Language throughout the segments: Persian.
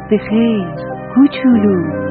شب بخیر کوچولو.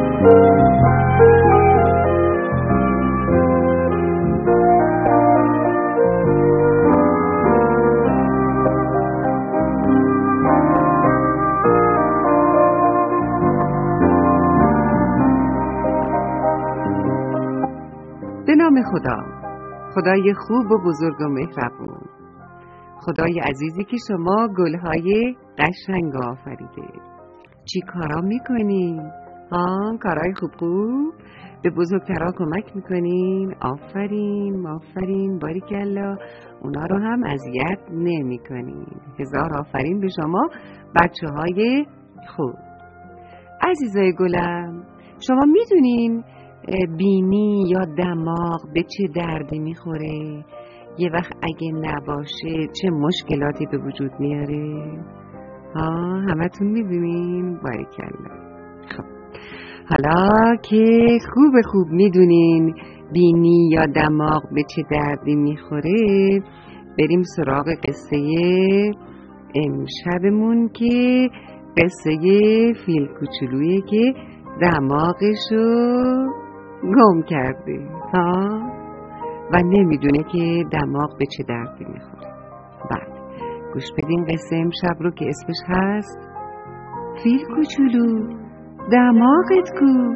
به نام خدا، خدای خوب و بزرگ و مهربون، خدای عزیزی که شما گلهای قشنگ آفریده. چی کارا میکنین؟ کارهای خوب به بزرگترها کمک میکنین؟ آفرین باریکلا. اونا رو هم اذیت نمیکنین. هزار آفرین به شما بچه های خوب. عزیزای گلم، شما میدونین بینی یا دماغ به چه دردی میخوره؟ یه وقت اگه نباشه چه مشکلاتی به وجود میاره؟ همتون میدونین؟ باریکلا. خب حالا که خوب میدونین بینی یا دماغ به چه دردی میخوره، بریم سراغ قصه امشبمون که قصه فیل کوچولویی که دماغشو گم کرده و نمیدونه که دماغ به چه دردی میخوره. بعد گوش بدین قصه امشب رو که اسمش هست فیل کوچولو دماغت کو.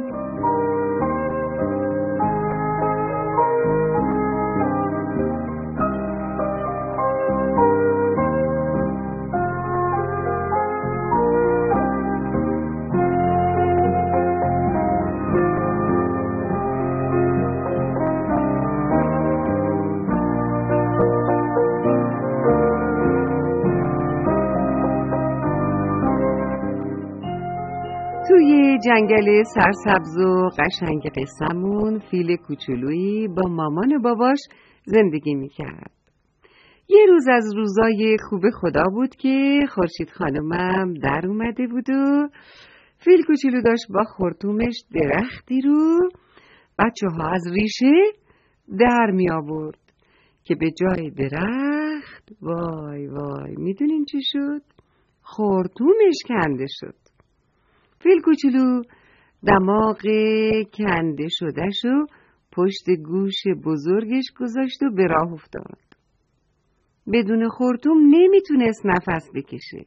توی جنگل سرسبز و قشنگ قصه‌مون فیل کوچولویی با مامان و باباش زندگی میکرد. یه روز از روزای خوب خدا بود که خورشید خانومم در اومده بود و فیل کوچولو داشت با خرطومش درختی رو بچه ها از ریشه در می آورد که به جای درخت وای میدونین چی شد؟ خرطومش کنده شد. فیل کوچولو دماغ کنده شدهشو پشت گوش بزرگش گذاشت و به راه افتاد. بدون خرطوم نمیتونست نفس بکشه.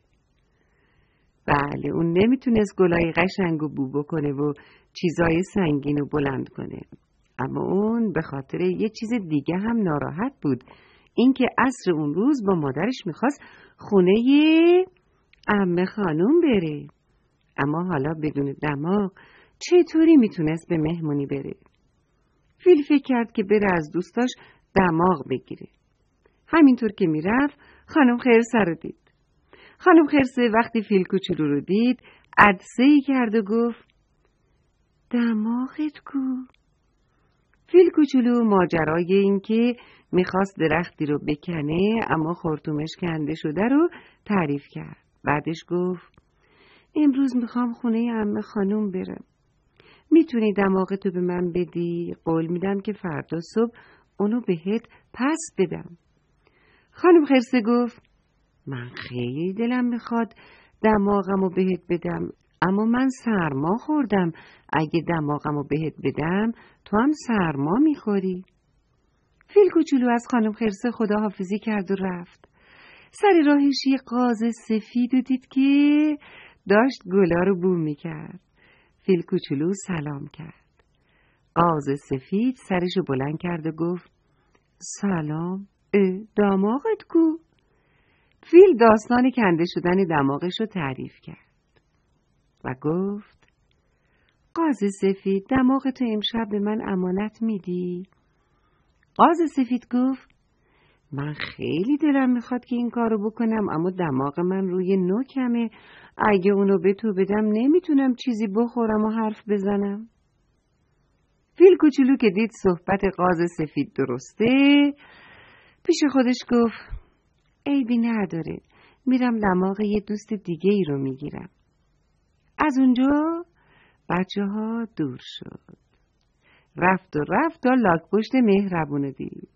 بله، اون نمیتونست گلای قشنگ و بو بکنه و چیزای سنگین و بلند کنه. اما اون به خاطر یه چیز دیگه هم ناراحت بود، اینکه عصر اون روز با مادرش میخواست خونه عمه خانوم بره. اما حالا بدون دماغ چطوری میتونست به مهمونی بره؟ فیل فکر کرد که بره از دوستاش دماغ بگیره. همینطور که میرفت خانم خرسه رو دید. خانم خرسه وقتی فیل کوچولو رو دید عدسه‌ای کرد و گفت دماغت کو؟ فیل کوچولو ماجرای این که میخواست درختی رو بکنه اما خرطومش کنده شده رو تعریف کرد. بعدش گفت امروز میخوام خونه عمه خانوم برم. میتونی دماغتو به من بدی؟ قول میدم که فردا صبح اونو بهت پس بدم. خانم خرسه گفت من خیلی دلم میخواد دماغمو بهت بدم، اما من سرما خوردم. اگه دماغمو بهت بدم تو هم سرما میخوری. فیل کوچولو از خانم خرسه خداحافظی کرد و رفت. سر راهش یه قاز سفید دید که داشت گلا رو بو میکرد. فیل کوچولو سلام کرد. قاز سفید سرشو بلند کرد و گفت سلام، دماغت کو؟ فیل داستان کنده شدن دماغش رو تعریف کرد و گفت قاز سفید دماغتو امشب به من امانت میدی؟ قاز سفید گفت من خیلی دلم میخواد که این کارو بکنم، اما دماغ من روی نوکمه. اگه اونو به تو بدم نمیتونم چیزی بخورم و حرف بزنم. فیل کوچولو که دید صحبت قاز سفید درسته پیش خودش گفت عیبی نداره، میرم دماغ یه دوست دیگه ای رو میگیرم. از اونجا بچه ها دور شد. رفت تا لاک پشت مهربونه دید.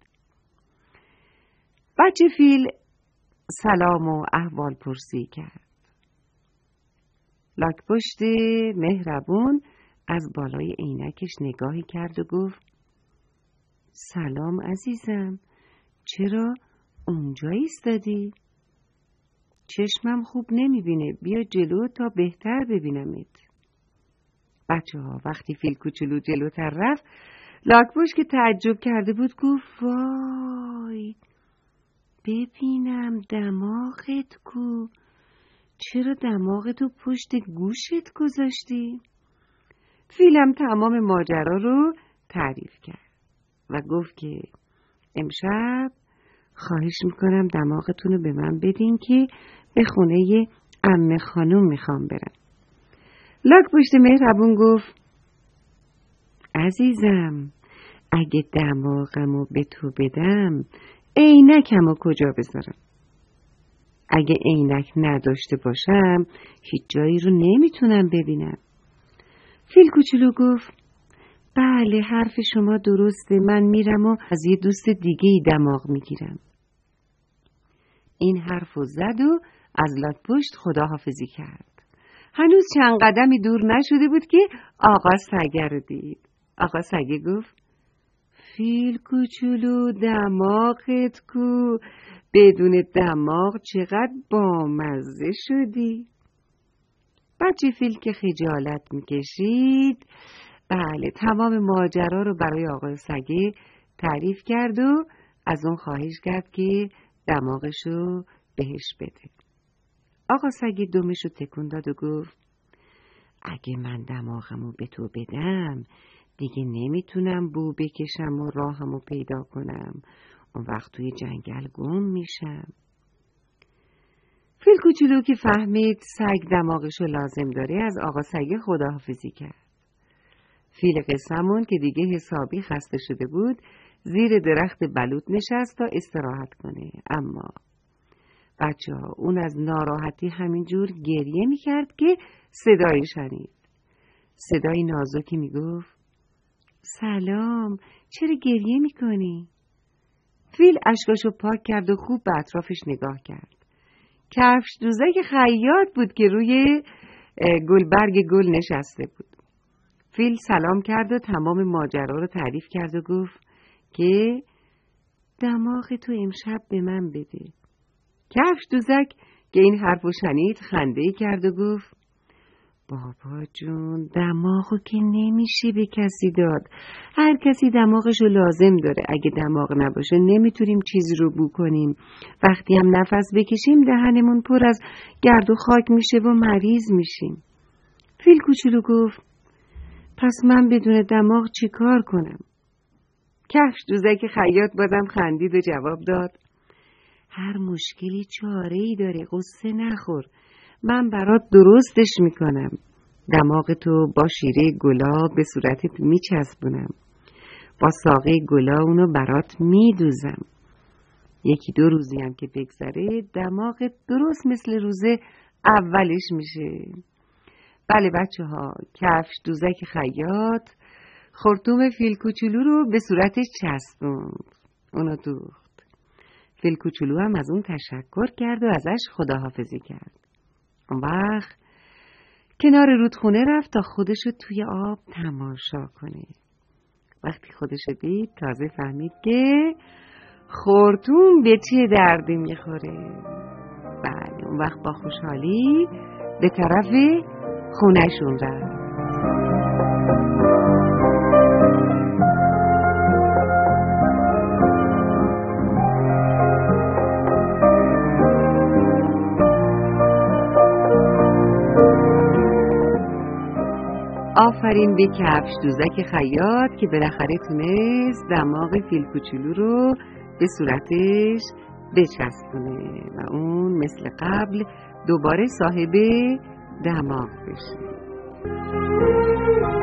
بچه فیل سلام و احوال پرسی کرد. لاک‌پشت مهربون از بالای عینکش نگاهی کرد و گفت سلام عزیزم، چرا اونجا ایستادی؟ چشمم خوب نمیبینه، بیا جلو تا بهتر ببینمت. بچه‌ها وقتی فیل کوچولو جلوتر رفت، لاک‌پشت که تعجب کرده بود گفت وای، ببینم دماغت کو، چرا دماغتو پشت گوشت گذاشتی؟ فیلم تمام ماجرا رو تعریف کرد و گفت که امشب خواهش میکنم دماغتون رو به من بدین که به خونه عمه خانم میخوام برم. لاک‌پشت مهربون گفت عزیزم، اگه دماغمو به تو بدم عینکمو کجا بذارم؟ اگه عینک نداشته باشم هیچ جایی رو نمیتونم ببینم. فیل کوچولو گفت بله، حرف شما درسته، من میرم و از یه دوست دیگه ای دماغ میگیرم. این حرفو زد و از لاک‌پشت خداحافظی کرد. هنوز چند قدمی دور نشده بود که آقا سگه رو دید. آقا سگه گفت فیل کوچولو دماغت کو، بدون دماغ چقدر بامزه شدی. بچه فیل که خجالت میکشید بله تمام ماجرا رو برای آقا سگه تعریف کرد و از اون خواهش کرد که دماغشو بهش بده. آقا سگه دمشو تکون داد و گفت اگه من دماغمو به تو بدم دیگه نمیتونم بو بکشم و راهمو پیدا کنم، اون وقت توی جنگل گم میشم. فیل کوچولو که فهمید سگ دماغشو لازم داره از آقا سگه خداحافظی کرد. فیل قسمون که دیگه حسابی خسته شده بود زیر درخت بلوط نشست تا استراحت کنه، اما بچه‌ها اون از ناراحتی همینجور گریه میکرد که صدایی شنید. صدای نازکی میگفت سلام، چرا گریه میکنی؟ فیل اشکاشو پاک کرد و خوب به اطرافش نگاه کرد. کفش دوزک خیاط بود که روی گلبرگ گل نشسته بود. فیل سلام کرد و تمام ماجرا رو تعریف کرد و گفت که دماغ تو امشب به من بده. کفش دوزک که این حرفو شنید خنده‌ای کرد و گفت بابا جون، دماغو که نمیشه به کسی داد، هر کسی دماغشو لازم داره، اگه دماغ نباشه نمیتونیم چیزی رو بو کنیم، وقتی هم نفس بکشیم دهنمون پر از گرد و خاک میشه و مریض میشیم. فیل کوچولو گفت پس من بدون دماغ چی کار کنم؟ کفش دوزک خیاط بازم خندید و جواب داد هر مشکلی چاره‌ای داره، قصه نخور، من برات درستش میکنم. دماغ تو با شیره گلاب به صورتت میچسبونم، با ساقه گلا اونو برات میدوزم. یکی دو روزی هم که بگذره دماغت درست مثل روز اولش میشه. بله بچه ها، کفش دوزک خیاط خرطوم فیل کوچولو رو به صورتش چسبوند، اونو دوخت. فیل کوچولو هم از اون تشکر کرد و ازش خداحافظی کرد. اون وقت کنار رودخونه رفت تا خودشو توی آب تماشا کنه. وقتی خودشو دید تازه فهمید که خرطوم به چه دردی میخوره. بله اون وقت با خوشحالی به طرف خونهشون رفت. آفرین به کفش دوزک خیاط که بالاخره تونست دماغ فیل کوچولو رو به صورتش بچسبونه و اون مثل قبل دوباره صاحب دماغ بشه.